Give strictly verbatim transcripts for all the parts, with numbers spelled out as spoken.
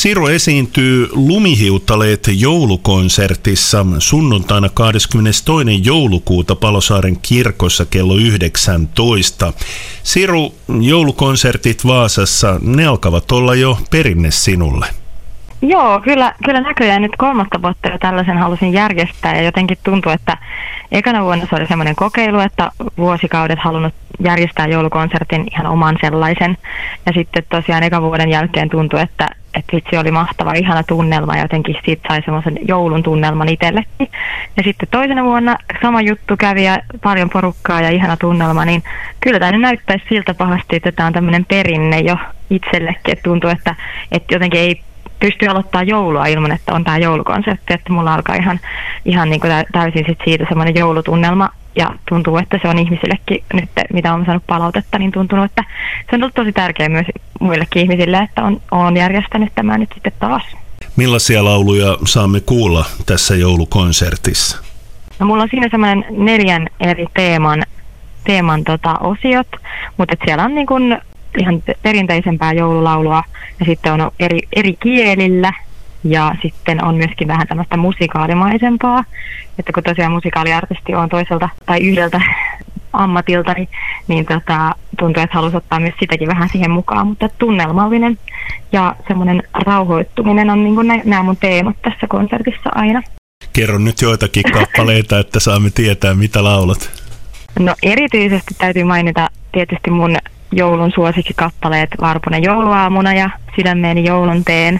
Siru esiintyy Lumihiutaleet joulukonsertissa sunnuntaina kahdeskymmenestoinen joulukuuta Palosaaren kirkossa kello yhdeksäntoista. Siru, joulukonsertit Vaasassa, ne alkavat olla jo perinne sinulle. Joo, kyllä, kyllä näköjään nyt kolmatta vuotta jo tällaisen halusin järjestää ja jotenkin tuntuu, että ekana vuonna se oli semmoinen kokeilu, että vuosikaudet halunnut järjestää joulukonsertin ihan oman sellaisen. Ja sitten tosiaan ekan vuoden jälkeen tuntui, että, että vitsi oli mahtava, ihana tunnelma ja jotenkin siitä sai semmoisen joulun tunnelman itsellekin. Ja sitten toisena vuonna sama juttu kävi ja paljon porukkaa ja ihana tunnelma, niin kyllä tämä nyt näyttäisi siltä pahasti, että tämä on tämmöinen perinne jo itsellekin. Että tuntuu, että, että jotenkin ei pystyy aloittaa joulua ilman, että on tämä joulukonsertti, että mulla alkaa ihan, ihan niin kuin täysin sit siitä semmoinen joulutunnelma ja tuntuu, että se on ihmisillekin nyt, mitä on saanut palautetta, niin tuntunut, että se on ollut tosi tärkeää myös muillekin ihmisille, että on, on järjestänyt tämä nyt sitten taas. Millaisia lauluja saamme kuulla tässä joulukonsertissa? No, mulla on siinä semmoinen neljän eri teeman, teeman tota, osiot, mutta siellä on niin kuin ihan perinteisempää joululaulua ja sitten on eri, eri kielillä ja sitten on myöskin vähän tämmöistä musikaalimaisempaa, että kun tosiaan musikaaliartisti on toiselta tai yhdeltä ammatilta, niin, niin tota, tuntuu, että halusi ottaa myös sitäkin vähän siihen mukaan, mutta tunnelmallinen ja semmoinen rauhoittuminen on niin kuin nämä mun teemat tässä konsertissa aina. Kerro nyt joitakin kappaleita, että saamme tietää, mitä laulat. No erityisesti täytyy mainita tietysti mun joulun suosikkikappaleet Varpunen jouluaamuna ja Sydämeeni joulun teen.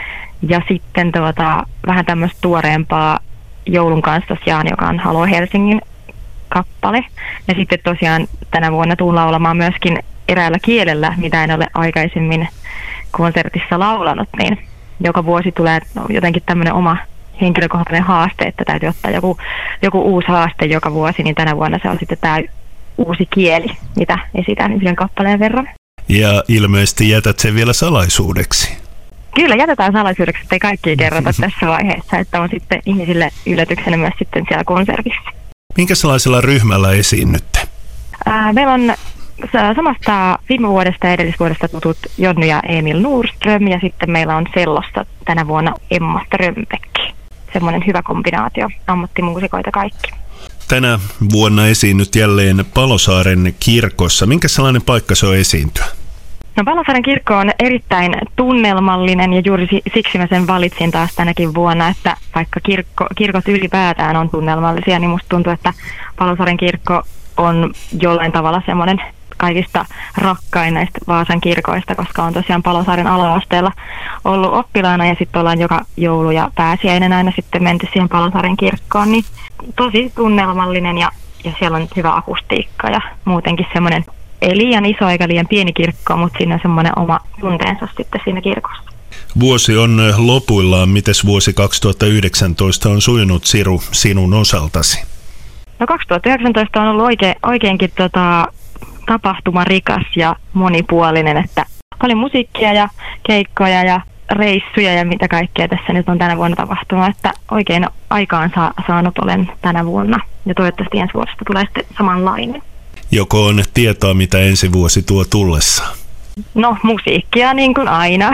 Ja sitten tuota, vähän tämmöistä tuoreempaa Joulun kanssa Jaan, joka on Halo Helsingin kappale. Ja sitten tosiaan tänä vuonna tuun laulamaan myöskin eräällä kielellä, mitä en ole aikaisemmin konsertissa laulanut. Niin joka vuosi tulee jotenkin tämmöinen oma henkilökohtainen haaste, että täytyy ottaa joku, joku uusi haaste joka vuosi, niin tänä vuonna se on sitten tämä uusi kieli, mitä esitän yhden kappaleen verran. Ja ilmeisesti jätät sen vielä salaisuudeksi. Kyllä, jätetään salaisuudeksi, ettei kaikkia kerrota tässä vaiheessa, että on sitten ihmisille yllätyksenä myös sitten siellä konsertissa. Minkä sellaisella ryhmällä esiinnytte? Ää, meillä on samasta viime vuodesta ja edellisvuodesta tutut Jonny ja Emil Nordström ja sitten meillä on Sellosta tänä vuonna Emma Strömbäck. Semmoinen hyvä kombinaatio, ammattimuusikoita kaikki. Tänä vuonna esiinnyt jälleen Palosaaren kirkossa. Minkä sellainen paikka se on esiintyä? No Palosaaren kirkko on erittäin tunnelmallinen ja juuri siksi mä sen valitsin taas tänäkin vuonna, että vaikka kirkko, kirkot ylipäätään on tunnelmallisia, niin musta tuntuu, että Palosaaren kirkko on jollain tavalla semmoinen kaikista rakkain näistä Vaasan kirkoista, koska on tosiaan Palosaaren ala-asteella ollut oppilaana ja sitten ollaan joka joulu ja pääsiäinen aina sitten menty siihen Palosaaren kirkkoon, niin tosi tunnelmallinen ja, ja siellä on hyvä akustiikka ja muutenkin semmoinen ei liian iso eikä liian pieni kirkko, mutta siinä on semmoinen oma tunteensa sitten siinä kirkossa. Vuosi on lopuillaan. Mites vuosi kaksituhattayhdeksäntoista on sujunut, Siru, sinun osaltasi? No kaksituhattayhdeksäntoista on ollut oikein, oikeinkin tota, tapahtumarikas ja monipuolinen, että paljon musiikkia ja keikkoja ja reissuja ja mitä kaikkea tässä nyt on tänä vuonna tapahtunut, että oikein aikaan saa, saanut olen tänä vuonna ja toivottavasti ensi vuodesta tulee sitten samanlainen. Joko on tietoa, mitä ensi vuosi tuo tullessaan? No musiikkia niin kuin aina,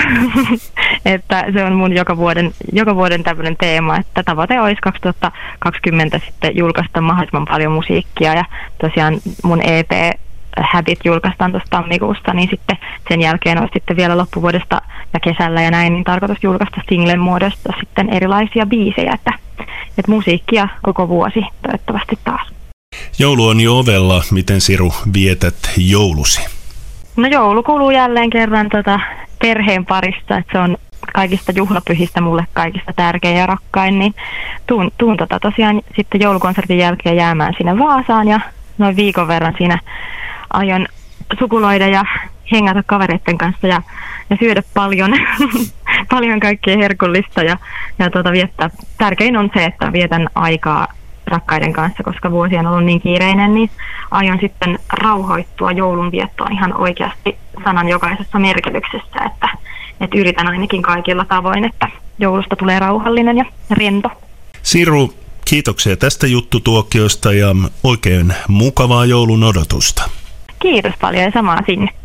että se on mun joka vuoden, joka vuoden tämmöinen teema, että tavoite olisi kaksituhattakaksikymmentä sitten julkaista mahdollisimman paljon musiikkia ja tosiaan mun E P Habit julkaistaan tuossa tammikuusta, niin sitten sen jälkeen olisi sitten vielä loppuvuodesta ja kesällä ja näin, niin tarkoitus julkaista singlen muodosta sitten erilaisia biisejä, että, että musiikkia koko vuosi toivottavasti taas. Joulu on jo ovella. Miten, Siru, vietät joulusi? No joulu kuluu jälleen kerran tota perheen parissa, että se on kaikista juhlapyhistä mulle kaikista tärkein ja rakkain, niin tuun, tuun tota tosiaan sitten joulukonsertin jälkeen jäämään sinne Vaasaan ja noin viikon verran siinä aion sukuloida ja hengata kavereiden kanssa ja, ja syödä paljon, paljon kaikkea herkullista ja, ja tota viettää. Tärkein on se, että vietän aikaa rakkaiden kanssa, koska vuosi on ollut niin kiireinen, niin aion sitten rauhoittua joulunviettoon ihan oikeasti sanan jokaisessa merkityksessä, että, että yritän ainakin kaikilla tavoin, että joulusta tulee rauhallinen ja rento. Siru, kiitoksia tästä juttutuokiosta ja oikein mukavaa joulun odotusta. Kiitos paljon ja samaa sinne.